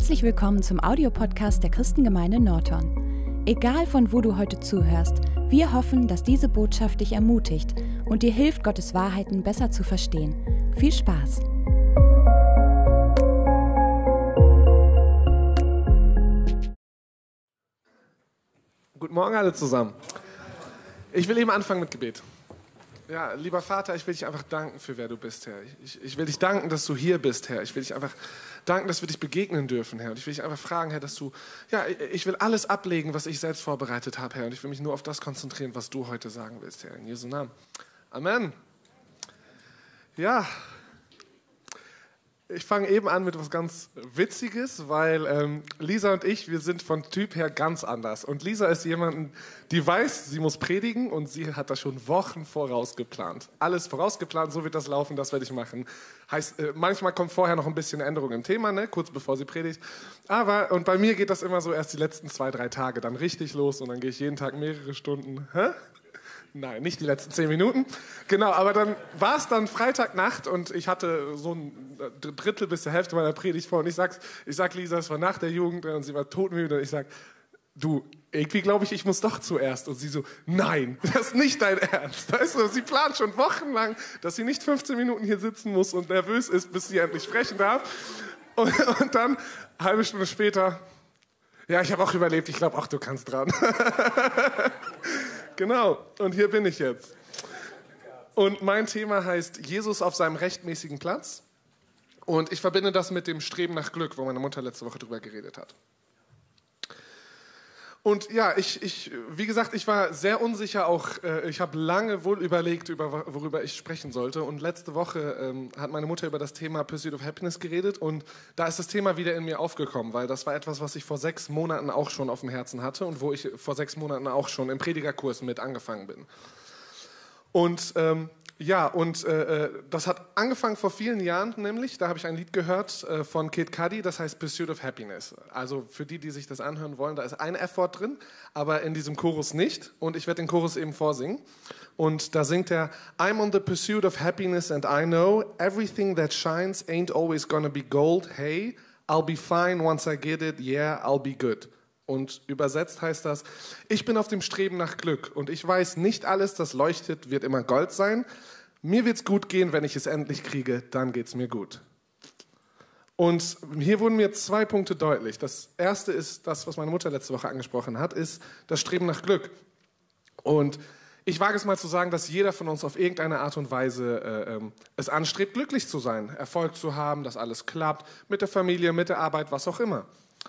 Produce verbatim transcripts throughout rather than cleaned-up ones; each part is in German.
Herzlich willkommen zum Audiopodcast der Christengemeinde Norton. Egal von wo du heute zuhörst, wir hoffen, dass diese Botschaft dich ermutigt und dir hilft, Gottes Wahrheiten besser zu verstehen. Viel Spaß! Guten Morgen alle zusammen. Ich will eben anfangen mit Gebet. Ja, lieber Vater, ich will dich einfach danken für wer du bist, Herr. Ich, ich will dich danken, dass du hier bist, Herr. Ich will dich einfach danken, dass wir dich begegnen dürfen, Herr. Und ich will dich einfach fragen, Herr, dass du, ja, ich will alles ablegen, was ich selbst vorbereitet habe, Herr. Und ich will mich nur auf das konzentrieren, was du heute sagen willst, Herr. In Jesu Namen. Amen. Ja, ich fange eben an mit was ganz Witziges, weil ähm, Lisa und ich, wir sind von Typ her ganz anders. Und Lisa ist jemand, die weiß, sie muss predigen und sie hat das schon Wochen voraus geplant. Alles vorausgeplant, so wird das laufen, das werde ich machen. Heißt, äh, manchmal kommt vorher noch ein bisschen Änderung im Thema, ne, kurz bevor sie predigt. Aber, und bei mir geht das immer so erst die letzten zwei, drei Tage dann richtig los und dann gehe ich jeden Tag mehrere Stunden. Hä? Nein, nicht die letzten zehn Minuten. Genau, aber dann war es dann Freitagnacht und ich hatte so ein Drittel bis zur Hälfte meiner Predigt vor und ich sag, ich sag Lisa, es war nach der Jugend und sie war todmüde und ich sag, du, irgendwie glaube ich, ich muss doch zuerst. Und sie so, nein, das ist nicht dein Ernst. Weißt du, sie plant schon wochenlang, dass sie nicht fünfzehn Minuten hier sitzen muss und nervös ist, bis sie endlich sprechen darf. Und, und dann, eine halbe Stunde später, ja, ich habe auch überlebt, ich glaube auch, du kannst dran. Genau, und hier bin ich jetzt. Und mein Thema heißt Jesus auf seinem rechtmäßigen Platz. Und ich verbinde das mit dem Streben nach Glück, wo meine Mutter letzte Woche drüber geredet hat. Und ja, ich, ich, wie gesagt, ich war sehr unsicher auch, äh, ich habe lange wohl überlegt, über, worüber ich sprechen sollte. Und letzte Woche ähm, hat meine Mutter über das Thema Pursuit of Happiness geredet und da ist das Thema wieder in mir aufgekommen, weil das war etwas, was ich vor sechs Monaten auch schon auf dem Herzen hatte und wo ich vor sechs Monaten auch schon im Predigerkurs mit angefangen bin. Und ähm, ja, und äh, das hat angefangen vor vielen Jahren nämlich, da habe ich ein Lied gehört äh, von Kid Cudi, das heißt Pursuit of Happiness. Also für die, die sich das anhören wollen, da ist ein F-Wort drin, aber in diesem Chorus nicht und ich werde den Chorus eben vorsingen. Und da singt er, I'm on the pursuit of happiness and I know everything that shines ain't always gonna be gold, hey, I'll be fine once I get it, yeah, I'll be good. Und übersetzt heißt das, ich bin auf dem Streben nach Glück und ich weiß, nicht alles, das leuchtet, wird immer Gold sein. Mir wird's gut gehen, wenn ich es endlich kriege, dann geht's mir gut. Und hier wurden mir zwei Punkte deutlich. Das erste ist das, was meine Mutter letzte Woche angesprochen hat, ist das Streben nach Glück. Und ich wage es mal zu sagen, dass jeder von uns auf irgendeine Art und Weise äh, ähm, es anstrebt, glücklich zu sein, Erfolg zu haben, dass alles klappt, mit der Familie, mit der Arbeit, was auch immer.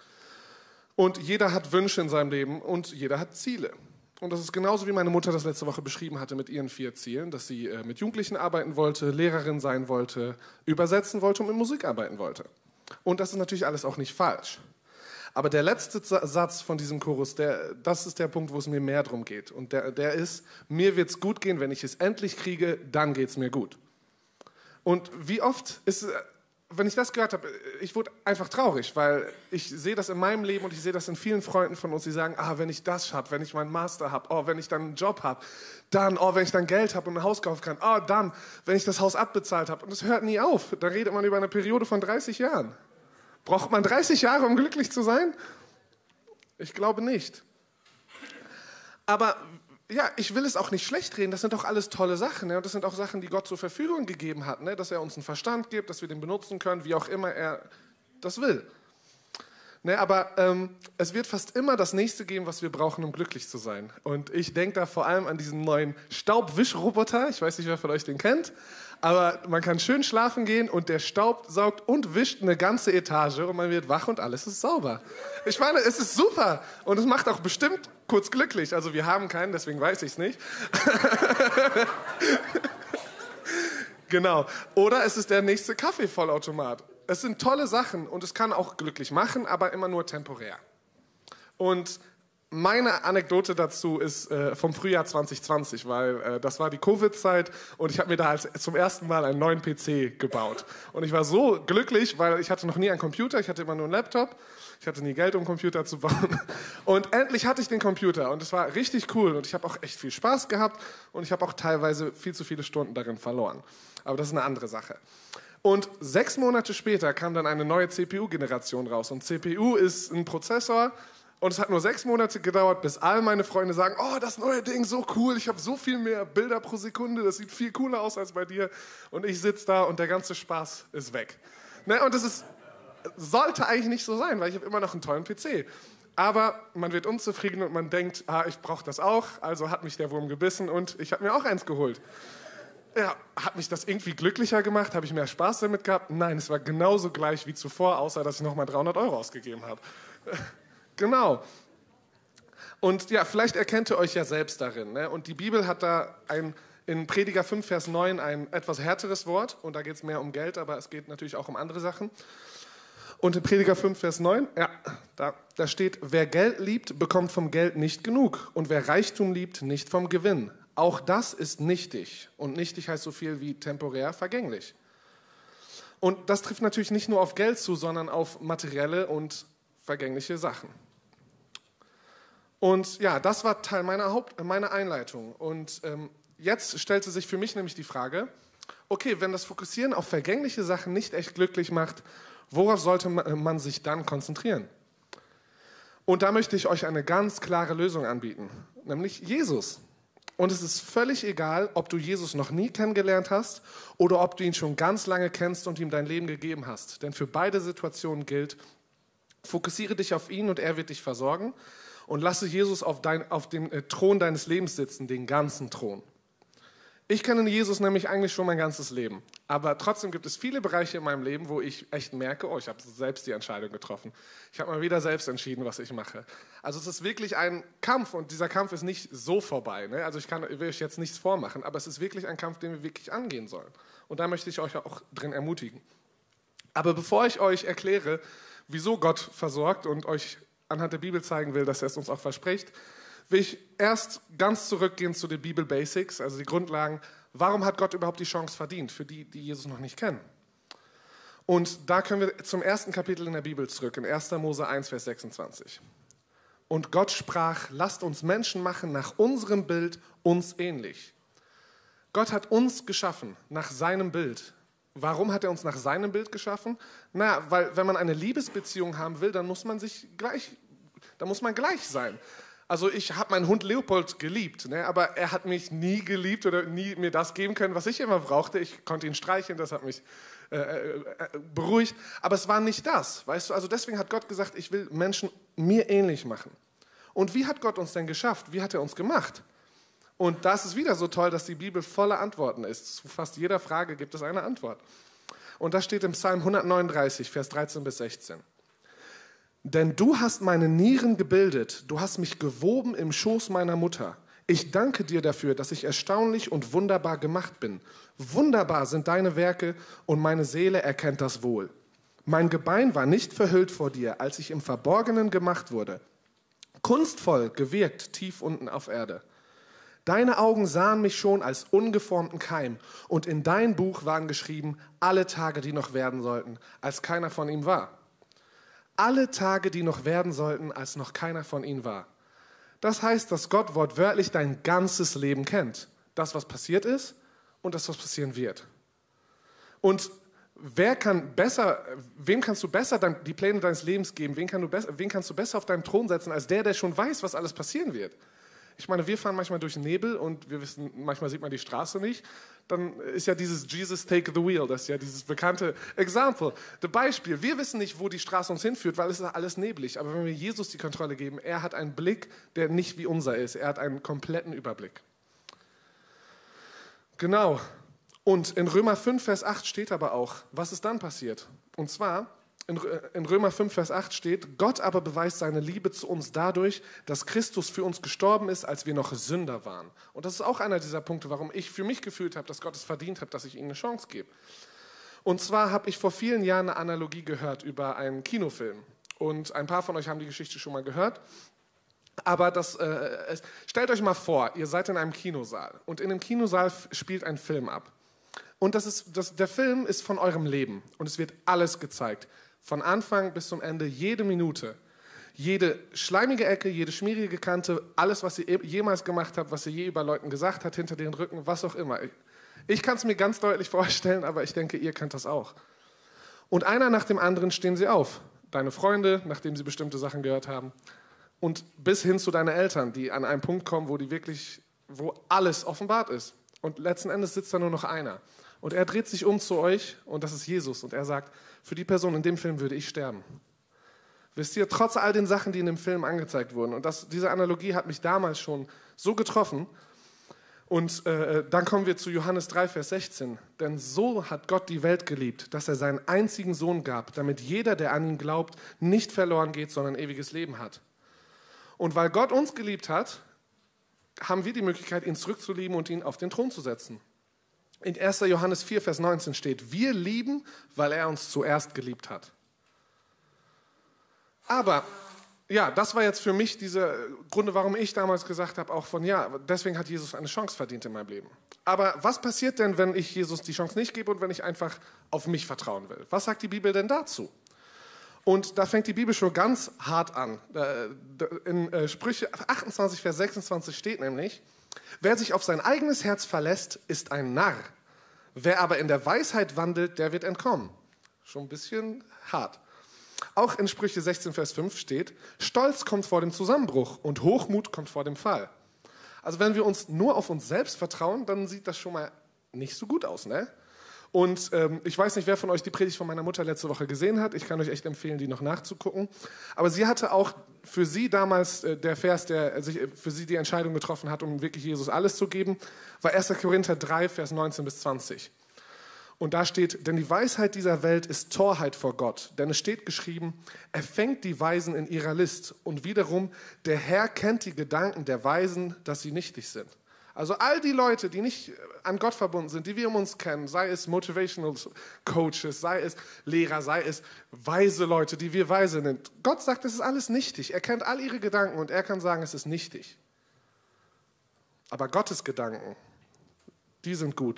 Und jeder hat Wünsche in seinem Leben und jeder hat Ziele. Und das ist genauso, wie meine Mutter das letzte Woche beschrieben hatte mit ihren vier Zielen, dass sie äh, mit Jugendlichen arbeiten wollte, Lehrerin sein wollte, übersetzen wollte und mit Musik arbeiten wollte. Und das ist natürlich alles auch nicht falsch. Aber der letzte Satz von diesem Chorus, der, das ist der Punkt, wo es mir mehr darum geht. Und der, der ist, mir wird's gut gehen, wenn ich es endlich kriege, dann geht's mir gut. Und wie oft ist... Wenn ich das gehört habe, ich wurde einfach traurig, weil ich sehe das in meinem Leben und ich sehe das in vielen Freunden von uns, die sagen, ah, wenn ich das habe, wenn ich meinen Master habe, oh, wenn ich dann einen Job habe, dann, oh, wenn ich dann Geld habe und ein Haus kaufen kann, oh, dann, wenn ich das Haus abbezahlt habe. Und das hört nie auf. Da redet man über eine Periode von dreißig Jahren. Braucht man dreißig Jahre, um glücklich zu sein? Ich glaube nicht. Aber ja, ich will es auch nicht schlecht reden, das sind doch alles tolle Sachen. Ne? Und das sind auch Sachen, die Gott zur Verfügung gegeben hat, ne? Dass er uns einen Verstand gibt, dass wir den benutzen können, wie auch immer er das will. Ne? Aber ähm, es wird fast immer das Nächste geben, was wir brauchen, um glücklich zu sein. Und ich denke da vor allem an diesen neuen Staubwischroboter. Ich weiß nicht, wer von euch den kennt. Aber man kann schön schlafen gehen und der Staub saugt und wischt eine ganze Etage und man wird wach und alles ist sauber. Ich meine, es ist super und es macht auch bestimmt kurz glücklich. Also wir haben keinen, deswegen weiß ich es nicht. Genau. Oder es ist der nächste Kaffeevollautomat. Es sind tolle Sachen und es kann auch glücklich machen, aber immer nur temporär. Und meine Anekdote dazu ist äh, vom Frühjahr zwanzig zwanzig, weil äh, das war die Covid-Zeit und ich habe mir da als, zum ersten Mal einen neuen P C gebaut. Und ich war so glücklich, weil ich hatte noch nie einen Computer, ich hatte immer nur einen Laptop. Ich hatte nie Geld, um einen Computer zu bauen. Und endlich hatte ich den Computer und es war richtig cool und ich habe auch echt viel Spaß gehabt und ich habe auch teilweise viel zu viele Stunden darin verloren. Aber das ist eine andere Sache. Und sechs Monate später kam dann eine neue C P U-Generation raus. Und C P U ist ein Prozessor. Und es hat nur sechs Monate gedauert, bis all meine Freunde sagen, oh, das neue Ding, so cool, ich habe so viel mehr Bilder pro Sekunde, das sieht viel cooler aus als bei dir. Und ich sitze da und der ganze Spaß ist weg. Ne? Und das ist, sollte eigentlich nicht so sein, weil ich habe immer noch einen tollen P C. Aber man wird unzufrieden und man denkt, ah, ich brauche das auch, also hat mich der Wurm gebissen und ich habe mir auch eins geholt. Ja, hat mich das irgendwie glücklicher gemacht? Habe ich mehr Spaß damit gehabt? Nein, es war genauso gleich wie zuvor, außer dass ich nochmal dreihundert Euro ausgegeben habe. Genau. Und ja, vielleicht erkennt ihr euch ja selbst darin. Ne? Und die Bibel hat da ein, in Prediger fünf, Vers neun ein etwas härteres Wort. Und da geht es mehr um Geld, aber es geht natürlich auch um andere Sachen. Und in Prediger fünf, Vers neun, ja, da, da steht, wer Geld liebt, bekommt vom Geld nicht genug. Und wer Reichtum liebt, nicht vom Gewinn. Auch das ist nichtig. Und nichtig heißt so viel wie temporär, vergänglich. Und das trifft natürlich nicht nur auf Geld zu, sondern auf materielle und vergängliche Sachen. Und ja, das war Teil meiner, Haupt-, meiner Einleitung. Und ähm, jetzt stellte sich für mich nämlich die Frage, okay, wenn das Fokussieren auf vergängliche Sachen nicht echt glücklich macht, worauf sollte man sich dann konzentrieren? Und da möchte ich euch eine ganz klare Lösung anbieten, nämlich Jesus. Und es ist völlig egal, ob du Jesus noch nie kennengelernt hast oder ob du ihn schon ganz lange kennst und ihm dein Leben gegeben hast. Denn für beide Situationen gilt, fokussiere dich auf ihn und er wird dich versorgen und lasse Jesus auf, dein, auf dem äh, Thron deines Lebens sitzen, den ganzen Thron. Ich kenne Jesus nämlich eigentlich schon mein ganzes Leben, aber trotzdem gibt es viele Bereiche in meinem Leben, wo ich echt merke, oh, ich habe selbst die Entscheidung getroffen. Ich habe mal wieder selbst entschieden, was ich mache. Also es ist wirklich ein Kampf und dieser Kampf ist nicht so vorbei. Ne? Also ich, kann, ich will euch jetzt nichts vormachen, aber es ist wirklich ein Kampf, den wir wirklich angehen sollen. Und da möchte ich euch auch drin ermutigen. Aber bevor ich euch erkläre, wieso Gott versorgt und euch anhand der Bibel zeigen will, dass er es uns auch verspricht, will ich erst ganz zurückgehen zu den Bibel Basics, also die Grundlagen. Warum hat Gott überhaupt die Chance verdient, für die, die Jesus noch nicht kennen? Und da können wir zum ersten Kapitel in der Bibel zurück, in erster Mose eins, Vers sechsundzwanzig. Und Gott sprach, lasst uns Menschen machen nach unserem Bild, uns ähnlich. Gott hat uns geschaffen nach seinem Bild. Warum hat er uns nach seinem Bild geschaffen? Na, weil wenn man eine Liebesbeziehung haben will, dann muss man sich gleich, dann muss man gleich sein. Also ich habe meinen Hund Leopold geliebt, ne? Aber er hat mich nie geliebt oder nie mir das geben können, was ich immer brauchte. Ich konnte ihn streicheln, das hat mich äh, äh, beruhigt. Aber es war nicht das, weißt du? Also deswegen hat Gott gesagt, ich will Menschen mir ähnlich machen. Und wie hat Gott uns denn geschafft? Wie hat er uns gemacht? Und da ist es wieder so toll, dass die Bibel voller Antworten ist. Zu fast jeder Frage gibt es eine Antwort. Und das steht im Psalm hundertneununddreißig, Vers dreizehn bis sechzehn. Denn du hast meine Nieren gebildet, du hast mich gewoben im Schoß meiner Mutter. Ich danke dir dafür, dass ich erstaunlich und wunderbar gemacht bin. Wunderbar sind deine Werke und meine Seele erkennt das wohl. Mein Gebein war nicht verhüllt vor dir, als ich im Verborgenen gemacht wurde. Kunstvoll gewirkt tief unten auf Erde. Deine Augen sahen mich schon als ungeformten Keim und in dein Buch waren geschrieben alle Tage, die noch werden sollten, als keiner von ihm war. Alle Tage, die noch werden sollten, als noch keiner von ihnen war. Das heißt, dass Gott wortwörtlich dein ganzes Leben kennt. Das, was passiert ist und das, was passieren wird. Und wer kann besser, wem kannst du besser die Pläne deines Lebens geben? Wen, kann du besser, wen kannst du besser auf deinen Thron setzen, als der, der schon weiß, was alles passieren wird? Ich meine, wir fahren manchmal durch den Nebel und wir wissen, manchmal sieht man die Straße nicht. Dann ist ja dieses Jesus take the wheel, das ist ja dieses bekannte Example, das Beispiel. Wir wissen nicht, wo die Straße uns hinführt, weil es ist alles neblig. Aber wenn wir Jesus die Kontrolle geben, er hat einen Blick, der nicht wie unser ist. Er hat einen kompletten Überblick. Genau. Und in Römer fünf, Vers acht steht aber auch, was ist dann passiert? Und zwar, in Römer fünf, Vers acht steht, Gott aber beweist seine Liebe zu uns dadurch, dass Christus für uns gestorben ist, als wir noch Sünder waren. Und das ist auch einer dieser Punkte, warum ich für mich gefühlt habe, dass Gott es verdient hat, dass ich ihm eine Chance gebe. Und zwar habe ich vor vielen Jahren eine Analogie gehört über einen Kinofilm. Und ein paar von euch haben die Geschichte schon mal gehört. Aber das, äh, es, stellt euch mal vor, ihr seid in einem Kinosaal und in dem Kinosaal spielt ein Film ab. Und das ist, das, der Film ist von eurem Leben und es wird alles gezeigt. Von Anfang bis zum Ende, jede Minute. Jede schleimige Ecke, jede schmierige Kante, alles, was ihr jemals gemacht habt, was ihr je über Leuten gesagt habt, hinter den Rücken, was auch immer. Ich kann es mir ganz deutlich vorstellen, aber ich denke, ihr könnt das auch. Und einer nach dem anderen stehen sie auf. Deine Freunde, nachdem sie bestimmte Sachen gehört haben. Und bis hin zu deinen Eltern, die an einen Punkt kommen, wo die wirklich, wo alles offenbart ist. Und letzten Endes sitzt da nur noch einer. Und er dreht sich um zu euch und das ist Jesus. Und er sagt, für die Person in dem Film würde ich sterben. Wisst ihr, trotz all den Sachen, die in dem Film angezeigt wurden. Und das, diese Analogie hat mich damals schon so getroffen. Und äh, dann kommen wir zu Johannes drei, Vers sechzehn. Denn so hat Gott die Welt geliebt, dass er seinen einzigen Sohn gab, damit jeder, der an ihn glaubt, nicht verloren geht, sondern ewiges Leben hat. Und weil Gott uns geliebt hat, haben wir die Möglichkeit, ihn zurückzulieben und ihn auf den Thron zu setzen. In erster Johannes vier, Vers neunzehn steht, wir lieben, weil er uns zuerst geliebt hat. Aber, ja, das war jetzt für mich dieser Grund, warum ich damals gesagt habe, auch von, ja, deswegen hat Jesus eine Chance verdient in meinem Leben. Aber was passiert denn, wenn ich Jesus die Chance nicht gebe und wenn ich einfach auf mich vertrauen will? Was sagt die Bibel denn dazu? Und da fängt die Bibel schon ganz hart an. In Sprüche achtundzwanzig, Vers sechsundzwanzig steht nämlich, wer sich auf sein eigenes Herz verlässt, ist ein Narr. Wer aber in der Weisheit wandelt, der wird entkommen. Schon ein bisschen hart. Auch in Sprüche sechzehn, Vers fünf steht, Stolz kommt vor dem Zusammenbruch und Hochmut kommt vor dem Fall. Also wenn wir uns nur auf uns selbst vertrauen, dann sieht das schon mal nicht so gut aus, ne? Und ähm, ich weiß nicht, wer von euch die Predigt von meiner Mutter letzte Woche gesehen hat. Ich kann euch echt empfehlen, die noch nachzugucken. Aber sie hatte auch für sie damals, äh, der Vers, der sich für sie die Entscheidung getroffen hat, um wirklich Jesus alles zu geben, war erster Korinther drei, Vers neunzehn bis zwanzig. Und da steht, denn die Weisheit dieser Welt ist Torheit vor Gott. Denn es steht geschrieben, er fängt die Weisen in ihrer List. Und wiederum, der Herr kennt die Gedanken der Weisen, dass sie nichtig sind. Also all die Leute, die nicht an Gott verbunden sind, die wir um uns kennen, sei es Motivational Coaches, sei es Lehrer, sei es weise Leute, die wir weise nennen. Gott sagt, es ist alles nichtig. Er kennt all ihre Gedanken und er kann sagen, es ist nichtig. Aber Gottes Gedanken, die sind gut.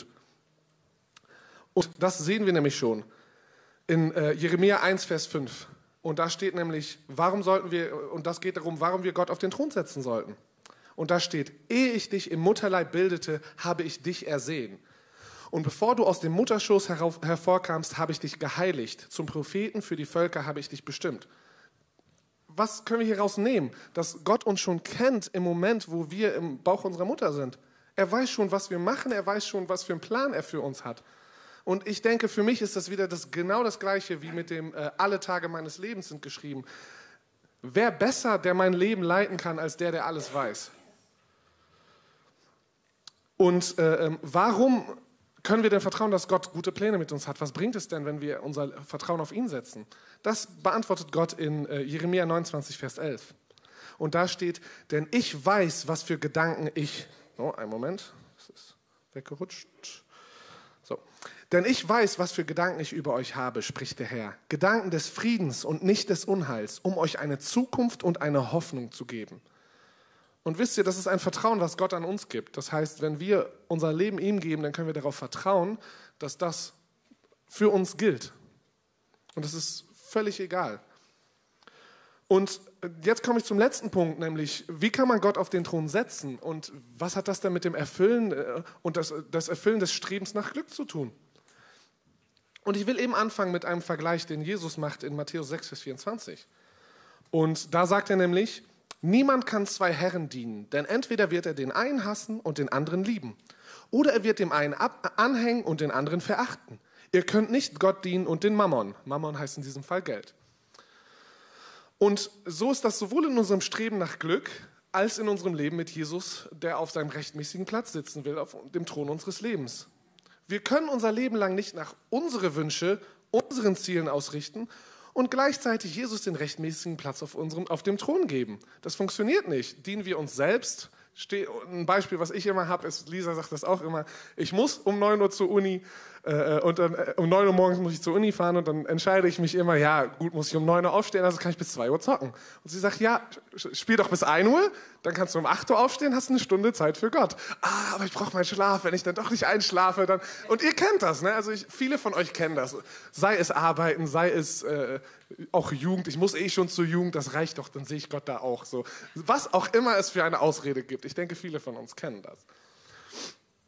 Und das sehen wir nämlich schon in äh, Jeremia eins, Vers fünf. Und da steht nämlich, warum sollten wir, und das geht darum, warum wir Gott auf den Thron setzen sollten. Und da steht, ehe ich dich im Mutterleib bildete, habe ich dich ersehen. Und bevor du aus dem Mutterschoß herauf, hervorkamst, habe ich dich geheiligt. Zum Propheten für die Völker habe ich dich bestimmt. Was können wir hieraus nehmen? Dass Gott uns schon kennt im Moment, wo wir im Bauch unserer Mutter sind. Er weiß schon, was wir machen. Er weiß schon, was für einen Plan er für uns hat. Und ich denke, für mich ist das wieder das, genau das Gleiche wie mit dem äh, alle Tage meines Lebens sind geschrieben. Wer besser, der mein Leben leiten kann, als der, der alles weiß? Und äh, warum können wir denn vertrauen, dass Gott gute Pläne mit uns hat? Was bringt es denn, wenn wir unser Vertrauen auf ihn setzen? Das beantwortet Gott in äh, Jeremia neunundzwanzig, Vers elf. Und da steht, denn ich weiß, was für Gedanken ich... Oh, einen Moment, das ist weggerutscht. So. Denn ich weiß, was für Gedanken ich über euch habe, spricht der Herr. Gedanken des Friedens und nicht des Unheils, um euch eine Zukunft und eine Hoffnung zu geben. Und wisst ihr, das ist ein Vertrauen, was Gott an uns gibt. Das heißt, wenn wir unser Leben ihm geben, dann können wir darauf vertrauen, dass das für uns gilt. Und das ist völlig egal. Und jetzt komme ich zum letzten Punkt, nämlich, wie kann man Gott auf den Thron setzen? Und was hat das denn mit dem Erfüllen und das, das Erfüllen des Strebens nach Glück zu tun? Und ich will eben anfangen mit einem Vergleich, den Jesus macht in Matthäus sechs, Vers vierundzwanzig. Und da sagt er nämlich, niemand kann zwei Herren dienen, denn entweder wird er den einen hassen und den anderen lieben, oder er wird dem einen ab- anhängen und den anderen verachten. Ihr könnt nicht Gott dienen und den Mammon. Mammon heißt in diesem Fall Geld. Und so ist das sowohl in unserem Streben nach Glück, als in unserem Leben mit Jesus, der auf seinem rechtmäßigen Platz sitzen will, auf dem Thron unseres Lebens. Wir können unser Leben lang nicht nach unseren Wünschen, unseren Zielen ausrichten und gleichzeitig Jesus den rechtmäßigen Platz auf, unserem, auf dem Thron geben. Das funktioniert nicht. Dienen wir uns selbst? Ein Beispiel, was ich immer habe, ist, Lisa sagt das auch immer, ich muss um neun Uhr zur Uni äh, und dann äh, um neun Uhr morgens muss ich zur Uni fahren und dann entscheide ich mich immer, ja gut, muss ich um neun Uhr aufstehen, also kann ich bis zwei Uhr zocken. Und sie sagt, ja, spiel doch bis ein Uhr, dann kannst du um acht Uhr aufstehen, hast eine Stunde Zeit für Gott. Ah, aber ich brauche meinen Schlaf, wenn ich dann doch nicht einschlafe, dann... Und ihr kennt das, ne? Also ich, viele von euch kennen das. Sei es Arbeiten, sei es äh, auch Jugend, ich muss eh schon zur Jugend, das reicht doch, dann sehe ich Gott da auch. So. Was auch immer es für eine Ausrede gibt. Ich denke, viele von uns kennen das.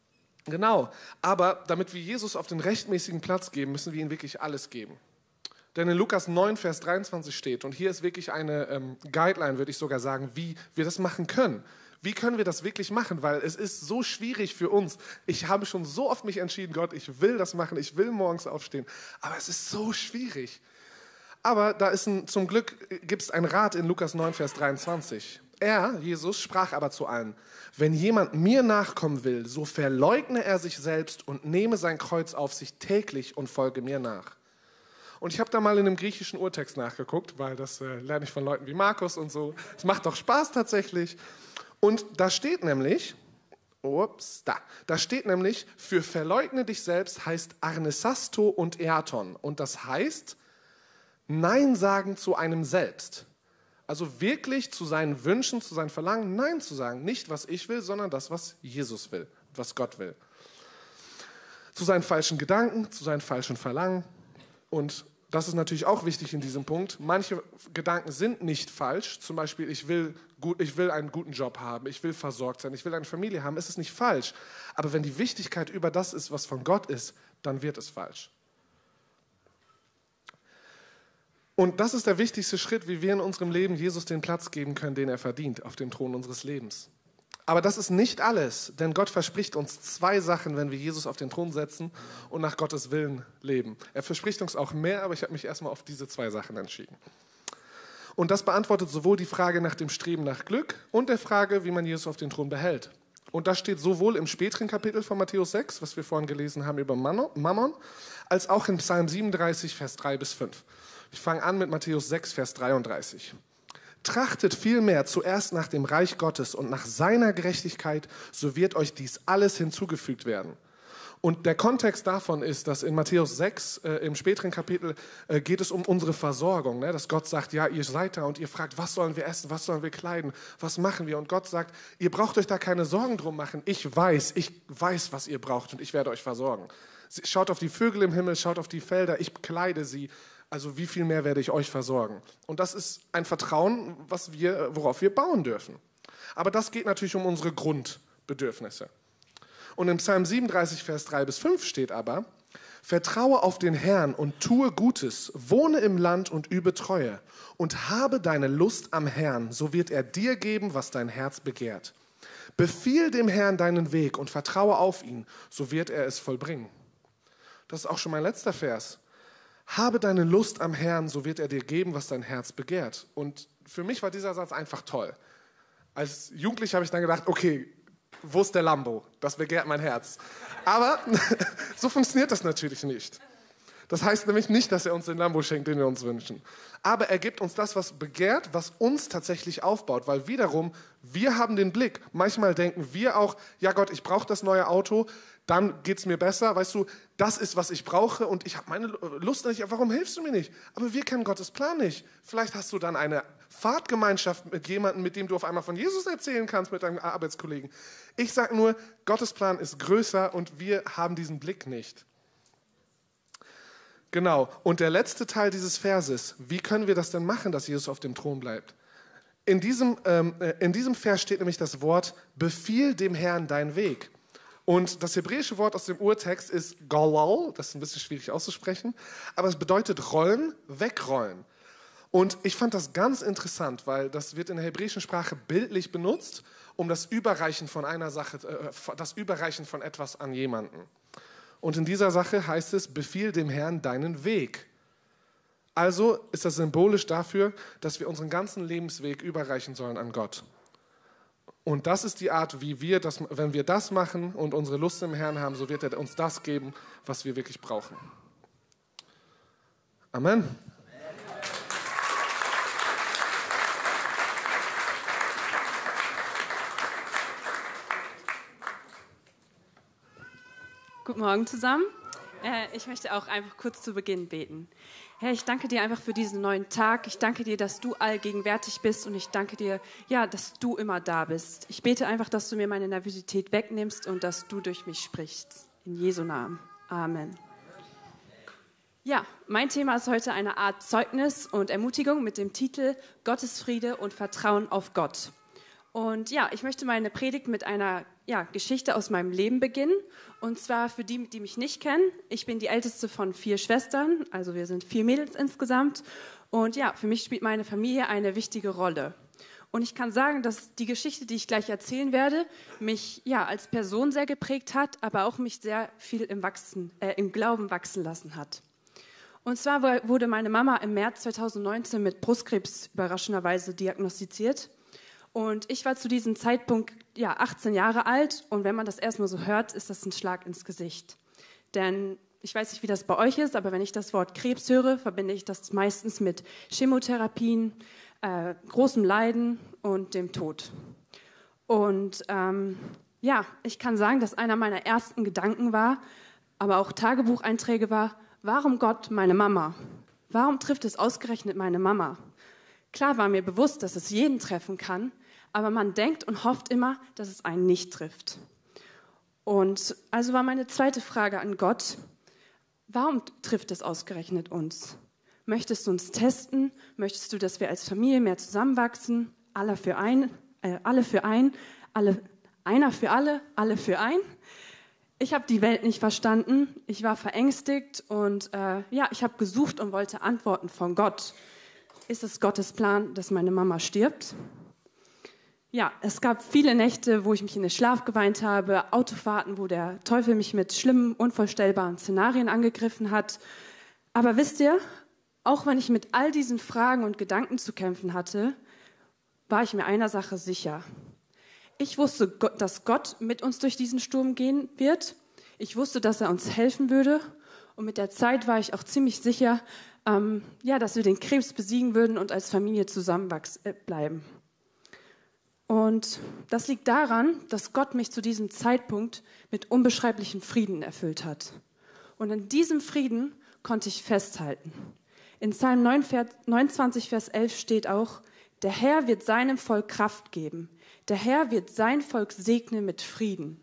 Genau, aber damit wir Jesus auf den rechtmäßigen Platz geben, müssen wir ihm wirklich alles geben. Denn in Lukas neun, Vers dreiundzwanzig steht, und hier ist wirklich eine ähm, Guideline, würde ich sogar sagen, wie wir das machen können. Wie können wir das wirklich machen? Weil es ist so schwierig für uns. Ich habe schon so oft mich entschieden, Gott, ich will das machen, ich will morgens aufstehen, aber es ist so schwierig. Aber da ist ein, zum Glück gibt es einen Rat in Lukas neun, Vers dreiundzwanzig. Er, Jesus, sprach aber zu allen: Wenn jemand mir nachkommen will, so verleugne er sich selbst und nehme sein Kreuz auf sich täglich und folge mir nach. Und ich habe da mal in einem griechischen Urtext nachgeguckt, weil das äh, lerne ich von Leuten wie Markus und so. Es macht doch Spaß tatsächlich. Und da steht nämlich, ups, da, da steht nämlich, für verleugne dich selbst heißt Arnesasto und Eaton. Und das heißt, Nein sagen zu einem selbst. Also wirklich zu seinen Wünschen, zu seinen Verlangen Nein zu sagen. Nicht, was ich will, sondern das, was Jesus will, was Gott will. Zu seinen falschen Gedanken, zu seinen falschen Verlangen. Und das ist natürlich auch wichtig in diesem Punkt. Manche Gedanken sind nicht falsch. Zum Beispiel, ich will, gut, ich will einen guten Job haben, ich will versorgt sein, ich will eine Familie haben. Es ist nicht falsch. Aber wenn die Wichtigkeit über das ist, was von Gott ist, dann wird es falsch. Und das ist der wichtigste Schritt, wie wir in unserem Leben Jesus den Platz geben können, den er verdient, auf dem Thron unseres Lebens. Aber das ist nicht alles, denn Gott verspricht uns zwei Sachen, wenn wir Jesus auf den Thron setzen und nach Gottes Willen leben. Er verspricht uns auch mehr, aber ich habe mich erstmal auf diese zwei Sachen entschieden. Und das beantwortet sowohl die Frage nach dem Streben nach Glück und der Frage, wie man Jesus auf den Thron behält. Und das steht sowohl im späteren Kapitel von Matthäus sechs, was wir vorhin gelesen haben über Mammon, als auch in Psalm siebenunddreißig, Vers drei bis fünf. Ich fange an mit Matthäus sechs, Vers dreiunddreißig. Trachtet vielmehr zuerst nach dem Reich Gottes und nach seiner Gerechtigkeit, so wird euch dies alles hinzugefügt werden. Und der Kontext davon ist, dass in Matthäus sechs, äh, im späteren Kapitel, äh, geht es um unsere Versorgung. Ne? Dass Gott sagt, ja, ihr seid da und ihr fragt, was sollen wir essen, was sollen wir kleiden, was machen wir? Und Gott sagt, ihr braucht euch da keine Sorgen drum machen. Ich weiß, ich weiß, was ihr braucht und ich werde euch versorgen. Schaut auf die Vögel im Himmel, schaut auf die Felder, ich kleide sie. Also wie viel mehr werde ich euch versorgen? Und das ist ein Vertrauen, was wir, worauf wir bauen dürfen. Aber das geht natürlich um unsere Grundbedürfnisse. Und im Psalm siebenunddreißig, Vers drei bis fünf steht aber: Vertraue auf den Herrn und tue Gutes, wohne im Land und übe Treue und habe deine Lust am Herrn, so wird er dir geben, was dein Herz begehrt. Befiehl dem Herrn deinen Weg und vertraue auf ihn, so wird er es vollbringen. Das ist auch schon mein letzter Vers. Habe deine Lust am Herrn, so wird er dir geben, was dein Herz begehrt. Und für mich war dieser Satz einfach toll. Als Jugendlicher habe ich dann gedacht, okay, wo ist der Lambo? Das begehrt mein Herz. Aber so funktioniert das natürlich nicht. Das heißt nämlich nicht, dass er uns den Lambo schenkt, den wir uns wünschen. Aber er gibt uns das, was begehrt, was uns tatsächlich aufbaut. Weil wiederum, wir haben den Blick. Manchmal denken wir auch, ja Gott, ich brauche das neue Auto, dann geht es mir besser. Weißt du, das ist, was ich brauche und ich habe meine Lust nicht. Warum hilfst du mir nicht? Aber wir kennen Gottes Plan nicht. Vielleicht hast du dann eine Fahrtgemeinschaft mit jemandem, mit dem du auf einmal von Jesus erzählen kannst, mit deinem Arbeitskollegen. Ich sage nur, Gottes Plan ist größer und wir haben diesen Blick nicht. Genau, und der letzte Teil dieses Verses, wie können wir das denn machen, dass Jesus auf dem Thron bleibt? In diesem, ähm, in diesem Vers steht nämlich das Wort, befiehl dem Herrn deinen Weg. Und das hebräische Wort aus dem Urtext ist galal, das ist ein bisschen schwierig auszusprechen, aber es bedeutet rollen, wegrollen. Und ich fand das ganz interessant, weil das wird in der hebräischen Sprache bildlich benutzt, um das Überreichen von einer Sache, äh, das Überreichen von etwas an jemanden. Und in dieser Sache heißt es, befiehl dem Herrn deinen Weg. Also ist das symbolisch dafür, dass wir unseren ganzen Lebensweg überreichen sollen an Gott. Und das ist die Art, wie wir das, wenn wir das machen und unsere Lust im Herrn haben, so wird er uns das geben, was wir wirklich brauchen. Amen. Guten Morgen zusammen. Äh, ich möchte auch einfach kurz zu Beginn beten. Herr, ich danke dir einfach für diesen neuen Tag. Ich danke dir, dass du allgegenwärtig bist und ich danke dir, ja, dass du immer da bist. Ich bete einfach, dass du mir meine Nervosität wegnimmst und dass du durch mich sprichst. In Jesu Namen. Amen. Ja, mein Thema ist heute eine Art Zeugnis und Ermutigung mit dem Titel Gottes Friede und Vertrauen auf Gott. Und ja, ich möchte meine Predigt mit einer ja, Geschichte aus meinem Leben beginnen. Und zwar für die, die mich nicht kennen. Ich bin die älteste von vier Schwestern, also wir sind vier Mädels insgesamt. Und ja, für mich spielt meine Familie eine wichtige Rolle. Und ich kann sagen, dass die Geschichte, die ich gleich erzählen werde, mich ja als Person sehr geprägt hat, aber auch mich sehr viel im, Wachsen, äh, im Glauben wachsen lassen hat. Und zwar wurde meine Mama im März zweitausendneunzehn mit Brustkrebs überraschenderweise diagnostiziert. Und ich war zu diesem Zeitpunkt ja, achtzehn Jahre alt und wenn man das erstmal so hört, ist das ein Schlag ins Gesicht. Denn ich weiß nicht, wie das bei euch ist, aber wenn ich das Wort Krebs höre, verbinde ich das meistens mit Chemotherapien, äh, großem Leiden und dem Tod. Und ähm, ja, ich kann sagen, dass einer meiner ersten Gedanken war, aber auch Tagebucheinträge war, warum Gott meine Mama? Warum trifft es ausgerechnet meine Mama? Klar war mir bewusst, dass es jeden treffen kann, aber man denkt und hofft immer, dass es einen nicht trifft. Und also war meine zweite Frage an Gott, warum trifft es ausgerechnet uns? Möchtest du uns testen? Möchtest du, dass wir als Familie mehr zusammenwachsen? Alle für ein, äh, alle für ein, alle, einer für alle, alle für ein? Ich habe die Welt nicht verstanden, ich war verängstigt und äh, ja, ich habe gesucht und wollte Antworten von Gott. Ist es Gottes Plan, dass meine Mama stirbt? Ja, es gab viele Nächte, wo ich mich in den Schlaf geweint habe, Autofahrten, wo der Teufel mich mit schlimmen, unvorstellbaren Szenarien angegriffen hat. Aber wisst ihr, auch wenn ich mit all diesen Fragen und Gedanken zu kämpfen hatte, war ich mir einer Sache sicher. Ich wusste, dass Gott mit uns durch diesen Sturm gehen wird. Ich wusste, dass er uns helfen würde. Und mit der Zeit war ich auch ziemlich sicher, ähm, ja, dass wir den Krebs besiegen würden und als Familie zusammenbleiben. Und das liegt daran, dass Gott mich zu diesem Zeitpunkt mit unbeschreiblichem Frieden erfüllt hat. Und in diesem Frieden konnte ich festhalten. In Psalm neunundzwanzig, Vers elf steht auch, der Herr wird seinem Volk Kraft geben. Der Herr wird sein Volk segnen mit Frieden.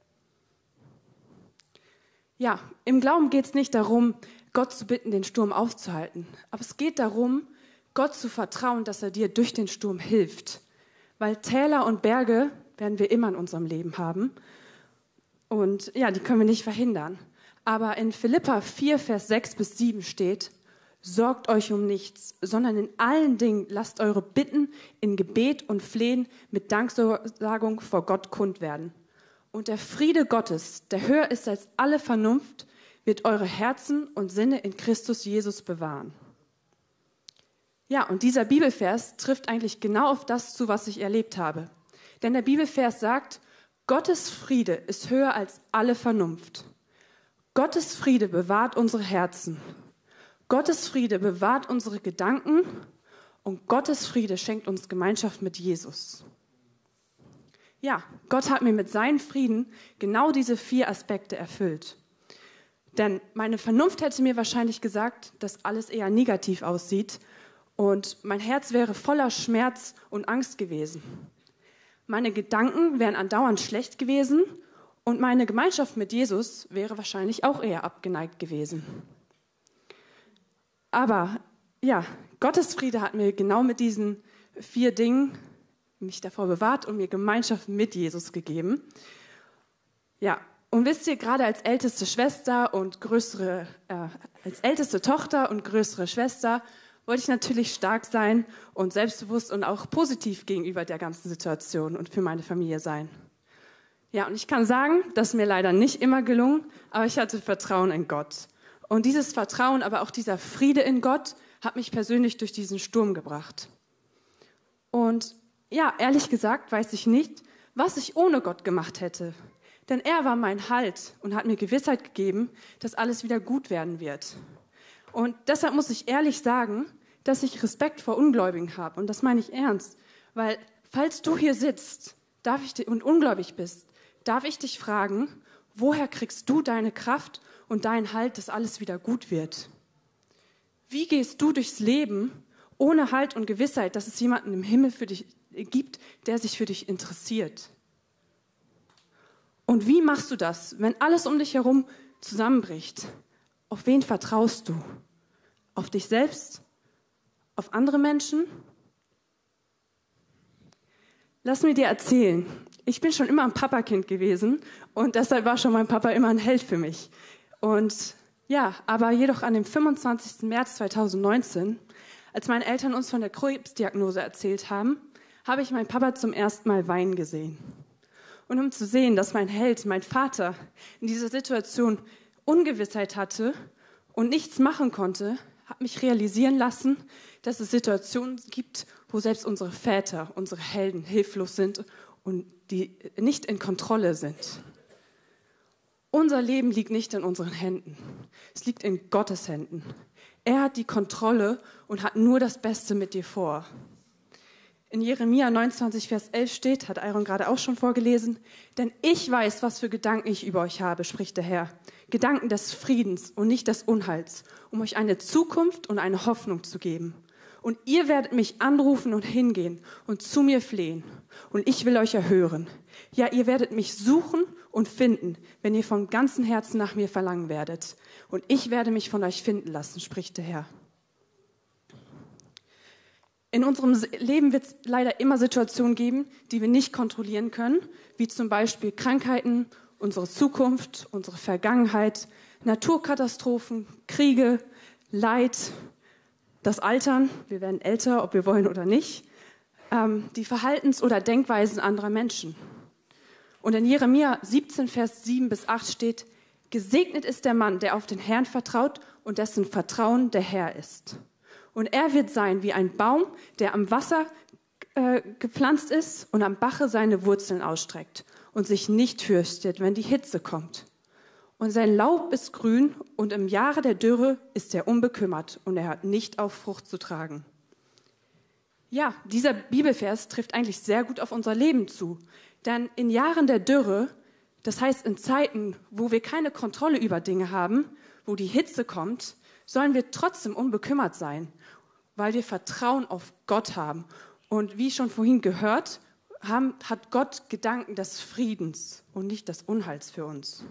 Ja, im Glauben geht es nicht darum, Gott zu bitten, den Sturm aufzuhalten. Aber es geht darum, Gott zu vertrauen, dass er dir durch den Sturm hilft. Weil Täler und Berge werden wir immer in unserem Leben haben. Und ja, die können wir nicht verhindern. Aber in Philipper vier, Vers sechs bis sieben steht, sorgt euch um nichts, sondern in allen Dingen lasst eure Bitten in Gebet und Flehen mit Danksagung vor Gott kund werden. Und der Friede Gottes, der höher ist als alle Vernunft, wird eure Herzen und Sinne in Christus Jesus bewahren. Ja, und dieser Bibelvers trifft eigentlich genau auf das zu, was ich erlebt habe. Denn der Bibelvers sagt, Gottes Friede ist höher als alle Vernunft. Gottes Friede bewahrt unsere Herzen. Gottes Friede bewahrt unsere Gedanken und Gottes Friede schenkt uns Gemeinschaft mit Jesus. Ja, Gott hat mir mit seinem Frieden genau diese vier Aspekte erfüllt. Denn meine Vernunft hätte mir wahrscheinlich gesagt, dass alles eher negativ aussieht und mein Herz wäre voller Schmerz und Angst gewesen. Meine Gedanken wären andauernd schlecht gewesen und meine Gemeinschaft mit Jesus wäre wahrscheinlich auch eher abgeneigt gewesen. Aber ja, Gottes Friede hat mir genau mit diesen vier Dingen mich davor bewahrt und mir Gemeinschaft mit Jesus gegeben. Ja, und wisst ihr, gerade als älteste Schwester und größere, äh, als älteste Tochter und größere Schwester wollte ich natürlich stark sein und selbstbewusst und auch positiv gegenüber der ganzen Situation und für meine Familie sein. Ja, und ich kann sagen, das ist mir leider nicht immer gelungen, aber ich hatte Vertrauen in Gott. Und dieses Vertrauen, aber auch dieser Friede in Gott hat mich persönlich durch diesen Sturm gebracht. Und ja, ehrlich gesagt weiß ich nicht, was ich ohne Gott gemacht hätte. Denn er war mein Halt und hat mir Gewissheit gegeben, dass alles wieder gut werden wird. Und deshalb muss ich ehrlich sagen, dass ich Respekt vor Ungläubigen habe. Und das meine ich ernst. Weil falls du hier sitzt darf ich, und ungläubig bist, darf ich dich fragen, woher kriegst du deine Kraft und deinen Halt, dass alles wieder gut wird? Wie gehst du durchs Leben ohne Halt und Gewissheit, dass es jemanden im Himmel für dich gibt, der sich für dich interessiert? Und wie machst du das, wenn alles um dich herum zusammenbricht? Auf wen vertraust du? Auf dich selbst? Auf andere Menschen? Lass mir dir erzählen, ich bin schon immer ein Papakind gewesen und deshalb war schon mein Papa immer ein Held für mich. Und ja, aber jedoch an dem fünfundzwanzigsten März zweitausendneunzehn, als meine Eltern uns von der Krebsdiagnose erzählt haben, habe ich meinen Papa zum ersten Mal weinen gesehen. Und um zu sehen, dass mein Held, mein Vater, in dieser Situation Ungewissheit hatte und nichts machen konnte, hat mich realisieren lassen, dass es Situationen gibt, wo selbst unsere Väter, unsere Helden hilflos sind und die nicht in Kontrolle sind. Unser Leben liegt nicht in unseren Händen. Es liegt in Gottes Händen. Er hat die Kontrolle und hat nur das Beste mit dir vor. In Jeremia neunundzwanzig, Vers elf steht, hat Aaron gerade auch schon vorgelesen, denn ich weiß, was für Gedanken ich über euch habe, spricht der Herr. Gedanken des Friedens und nicht des Unheils, um euch eine Zukunft und eine Hoffnung zu geben. Und ihr werdet mich anrufen und hingehen und zu mir flehen. Und ich will euch erhören. Ja, ihr werdet mich suchen und finden, wenn ihr von ganzem Herzen nach mir verlangen werdet. Und ich werde mich von euch finden lassen, spricht der Herr. In unserem Leben wird es leider immer Situationen geben, die wir nicht kontrollieren können, wie zum Beispiel Krankheiten, unsere Zukunft, unsere Vergangenheit, Naturkatastrophen, Kriege, Leid, das Altern, wir werden älter, ob wir wollen oder nicht, ähm, die Verhaltens- oder Denkweisen anderer Menschen. Und in Jeremia siebzehn, Vers sieben bis acht steht, gesegnet ist der Mann, der auf den Herrn vertraut und dessen Vertrauen der Herr ist. Und er wird sein wie ein Baum, der am Wasser äh, gepflanzt ist und am Bache seine Wurzeln ausstreckt und sich nicht fürchtet, wenn die Hitze kommt. Und sein Laub ist grün und im Jahre der Dürre ist er unbekümmert und er hört nicht auf, Frucht zu tragen. Ja, dieser Bibelvers trifft eigentlich sehr gut auf unser Leben zu. Denn in Jahren der Dürre, das heißt in Zeiten, wo wir keine Kontrolle über Dinge haben, wo die Hitze kommt, sollen wir trotzdem unbekümmert sein, weil wir Vertrauen auf Gott haben. Und wie schon vorhin gehört, haben, hat Gott Gedanken des Friedens und nicht des Unheils für uns.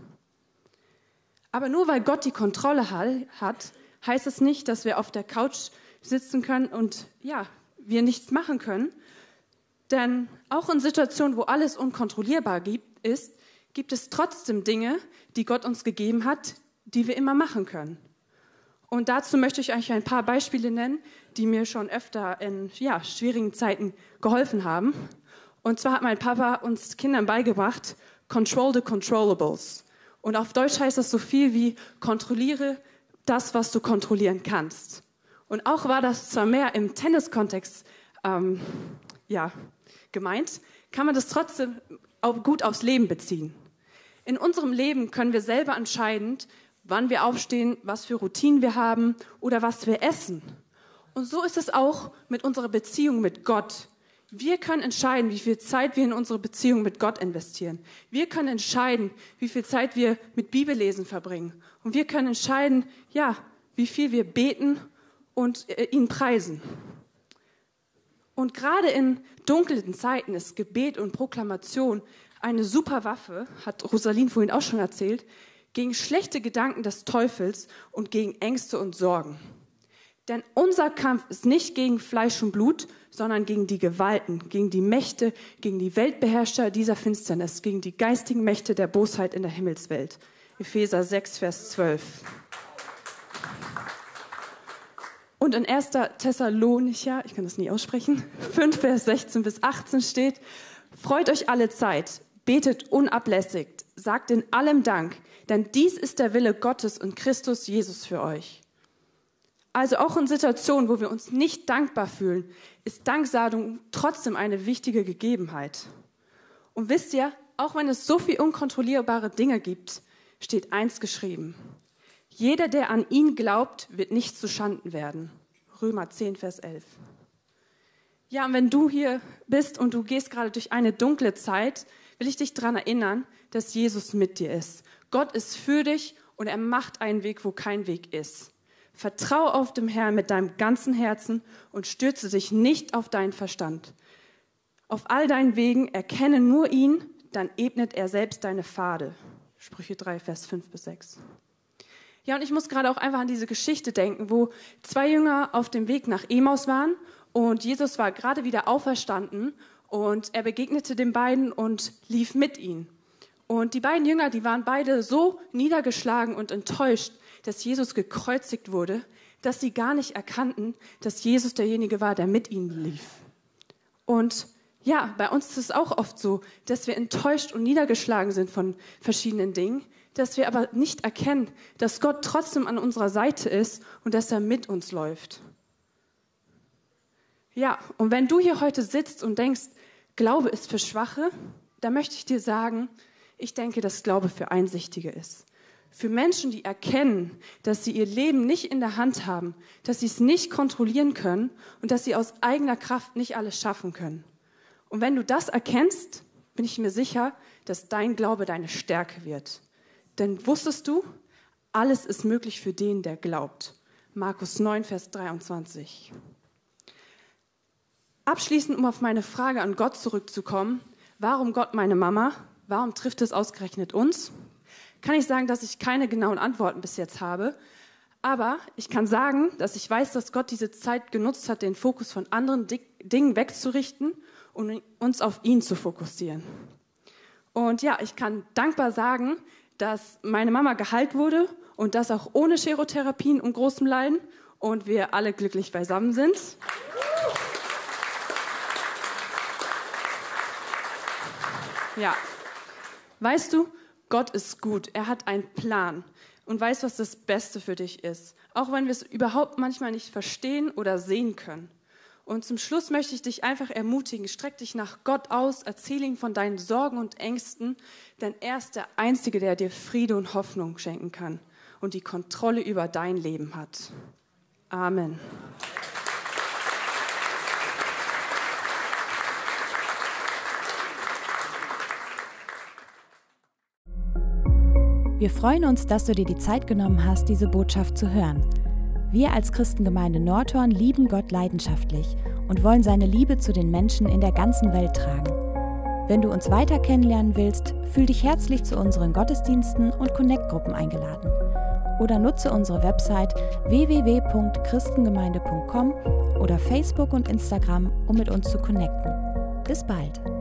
Aber nur weil Gott die Kontrolle hat, heißt es nicht, dass wir auf der Couch sitzen können und ja, wir nichts machen können. Denn auch in Situationen, wo alles unkontrollierbar gibt, ist, gibt es trotzdem Dinge, die Gott uns gegeben hat, die wir immer machen können. Und dazu möchte ich euch ein paar Beispiele nennen, die mir schon öfter in ja, schwierigen Zeiten geholfen haben. Und zwar hat mein Papa uns Kindern beigebracht, control the controllables. Und auf Deutsch heißt das so viel wie, kontrolliere das, was du kontrollieren kannst. Und auch war das zwar mehr im Tenniskontext ähm, ja, gemeint, kann man das trotzdem auch gut aufs Leben beziehen. In unserem Leben können wir selber entscheiden, wann wir aufstehen, was für Routinen wir haben oder was wir essen. Und so ist es auch mit unserer Beziehung mit Gott. Wir können entscheiden, wie viel Zeit wir in unsere Beziehung mit Gott investieren. Wir können entscheiden, wie viel Zeit wir mit Bibellesen verbringen. Und wir können entscheiden, ja, wie viel wir beten und äh, ihn preisen. Und gerade in dunklen Zeiten ist Gebet und Proklamation eine super Waffe, hat Rosaline vorhin auch schon erzählt, gegen schlechte Gedanken des Teufels und gegen Ängste und Sorgen. Denn unser Kampf ist nicht gegen Fleisch und Blut, sondern gegen die Gewalten, gegen die Mächte, gegen die Weltbeherrscher dieser Finsternis, gegen die geistigen Mächte der Bosheit in der Himmelswelt. Epheser sechs, Vers zwölf. Und in erster Thessalonicher, ich kann das nie aussprechen, fünf, Vers sechzehn bis achtzehn steht, freut euch alle Zeit, betet unablässig, sagt in allem Dank, denn dies ist der Wille Gottes und Christus Jesus für euch. Also auch in Situationen, wo wir uns nicht dankbar fühlen, ist Danksagung trotzdem eine wichtige Gegebenheit. Und wisst ihr, auch wenn es so viel unkontrollierbare Dinge gibt, steht eins geschrieben. Jeder, der an ihn glaubt, wird nicht zu Schanden werden. Römer zehn, Vers elf. Ja, und wenn du hier bist und du gehst gerade durch eine dunkle Zeit, will ich dich daran erinnern, dass Jesus mit dir ist. Gott ist für dich und er macht einen Weg, wo kein Weg ist. Vertrau auf dem Herrn mit deinem ganzen Herzen und stürze dich nicht auf deinen Verstand. Auf all deinen Wegen erkenne nur ihn, dann ebnet er selbst deine Pfade. Sprüche drei, Vers fünf bis sechs. Ja, und ich muss gerade auch einfach an diese Geschichte denken, wo zwei Jünger auf dem Weg nach Emaus waren und Jesus war gerade wieder auferstanden Und er begegnete den beiden und lief mit ihnen. Und die beiden Jünger, die waren beide so niedergeschlagen und enttäuscht, dass Jesus gekreuzigt wurde, dass sie gar nicht erkannten, dass Jesus derjenige war, der mit ihnen lief. Und ja, bei uns ist es auch oft so, dass wir enttäuscht und niedergeschlagen sind von verschiedenen Dingen, dass wir aber nicht erkennen, dass Gott trotzdem an unserer Seite ist und dass er mit uns läuft. Ja, und wenn du hier heute sitzt und denkst, Glaube ist für Schwache, dann möchte ich dir sagen, ich denke, dass Glaube für Einsichtige ist. Für Menschen, die erkennen, dass sie ihr Leben nicht in der Hand haben, dass sie es nicht kontrollieren können und dass sie aus eigener Kraft nicht alles schaffen können. Und wenn du das erkennst, bin ich mir sicher, dass dein Glaube deine Stärke wird. Denn wusstest du, alles ist möglich für den, der glaubt. Markus neun, Vers dreiundzwanzig. Abschließend, um auf meine Frage an Gott zurückzukommen, warum Gott meine Mama, warum trifft es ausgerechnet uns, kann ich sagen, dass ich keine genauen Antworten bis jetzt habe. Aber ich kann sagen, dass ich weiß, dass Gott diese Zeit genutzt hat, den Fokus von anderen Dingen wegzurichten und uns auf ihn zu fokussieren. Und ja, ich kann dankbar sagen, dass meine Mama geheilt wurde und das auch ohne Cherotherapien und großem Leiden und wir alle glücklich beisammen sind. Ja, weißt du, Gott ist gut, er hat einen Plan und weiß, was das Beste für dich ist, auch wenn wir es überhaupt manchmal nicht verstehen oder sehen können. Und zum Schluss möchte ich dich einfach ermutigen, streck dich nach Gott aus, erzähl ihm von deinen Sorgen und Ängsten, denn er ist der Einzige, der dir Friede und Hoffnung schenken kann und die Kontrolle über dein Leben hat. Amen. Wir freuen uns, dass du dir die Zeit genommen hast, diese Botschaft zu hören. Wir als Christengemeinde Nordhorn lieben Gott leidenschaftlich und wollen seine Liebe zu den Menschen in der ganzen Welt tragen. Wenn du uns weiter kennenlernen willst, fühl dich herzlich zu unseren Gottesdiensten und Connect-Gruppen eingeladen. Oder nutze unsere Website w w w punkt christengemeinde punkt com oder Facebook und Instagram, um mit uns zu connecten. Bis bald!